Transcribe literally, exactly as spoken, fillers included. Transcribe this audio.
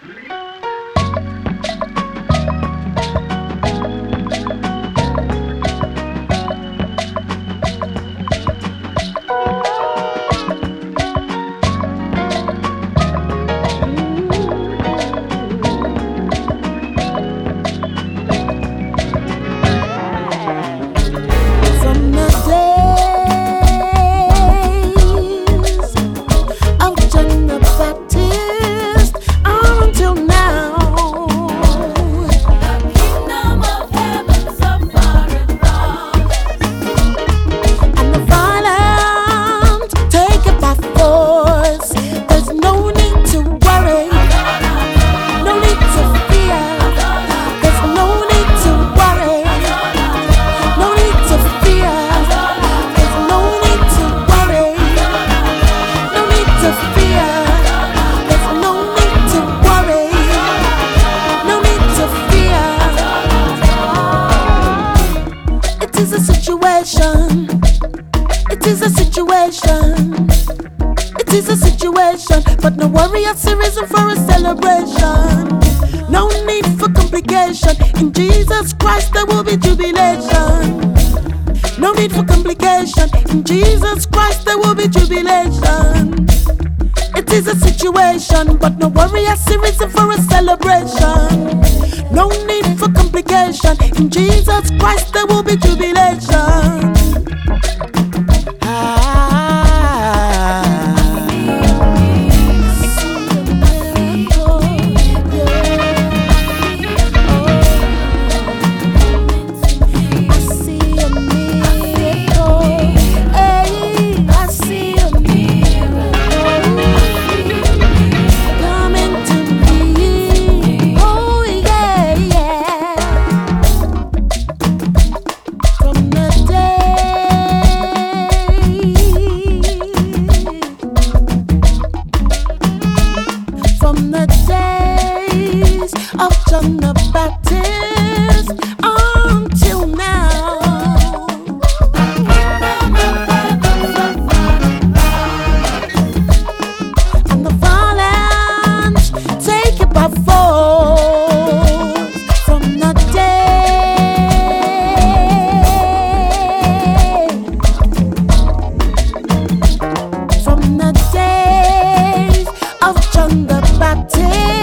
But no worry, it's a reason for a celebration. No need for complication. In Jesus Christ there will be jubilation. No need for complication. In Jesus Christ there will be jubilation. It is a situation, but no worry, it's a reason for a celebration. No need for complication. In Jesus Christ there will be jubilation. John the Baptist.